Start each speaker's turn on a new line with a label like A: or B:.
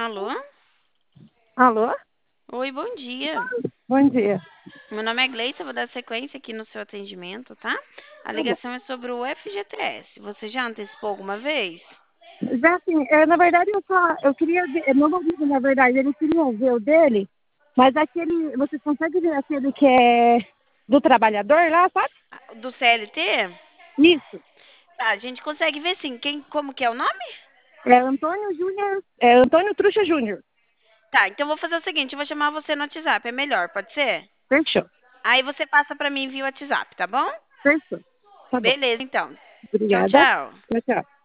A: Alô?
B: Alô?
A: Oi, bom dia.
B: Bom dia.
A: Meu nome é Gleice, eu vou dar sequência aqui no seu atendimento, tá? A
B: Tá bom.
A: ligação é sobre o FGTS. Você já antecipou alguma vez?
B: Já assim, na verdade eu queria ver, meu marido, na verdade, ele queria ver o dele, mas aquele, você consegue ver aquele que é do trabalhador lá, sabe?
A: Do CLT?
B: Isso.
A: Tá, a gente consegue ver sim. Como que é o nome?
B: É Antônio Júnior, é Antônio Truxa Júnior.
A: Tá, então eu vou fazer o seguinte, eu vou chamar você no WhatsApp, é melhor, pode ser?
B: Fechou.
A: Aí você passa pra mim via WhatsApp, tá bom?
B: Fechou. Tá bom.
A: Beleza, então. Tchau,
B: Obrigada.
A: tchau.
B: Tchau, tchau.